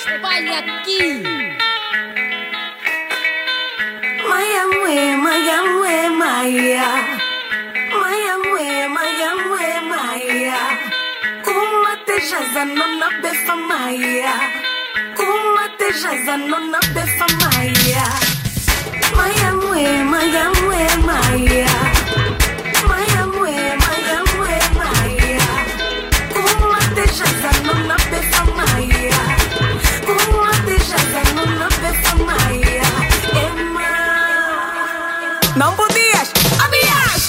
Espalha aqui. Maya mwe, maya mwe, maya. Maya mwe, maya mwe, maya. Kuma tejaza nona befa maya. Kuma tejaza nona befa maya. Maya mwe, maya mwe, maya. Maya mwe, maya mwe, maya. Kuma tejaza nona befa maya. Kuma tejaza nona befa maya. Não podias, havias.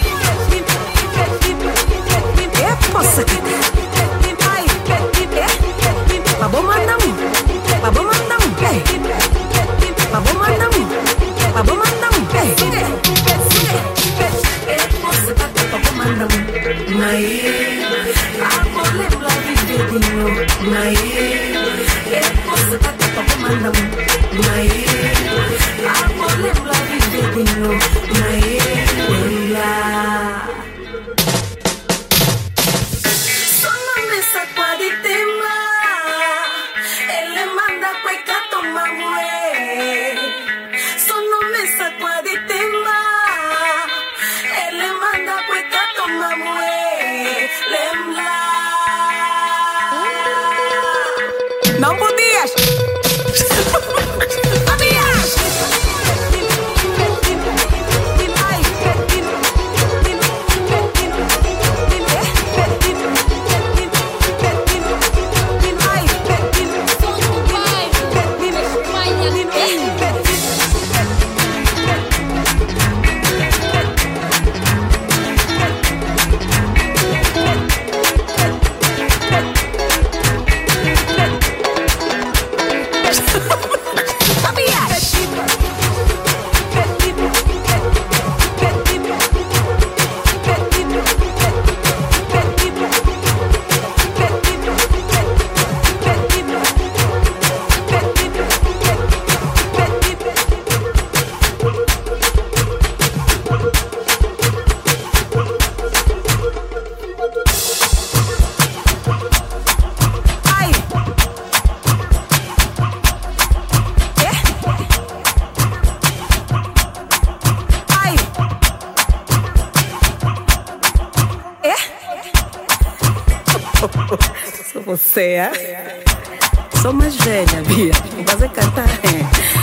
É, poça que ai, babo mandam, babo mandam, babo mandam, babo mandam, é, poça que babo mandam, naí, abo lembra viver de novo, naí, é, poça que babo mandam, naí, abo lembra viver de novo, naí, lá. Não podias! Havias! Sou você, é? Sou mais velha, Bia. Vou fazer cantar.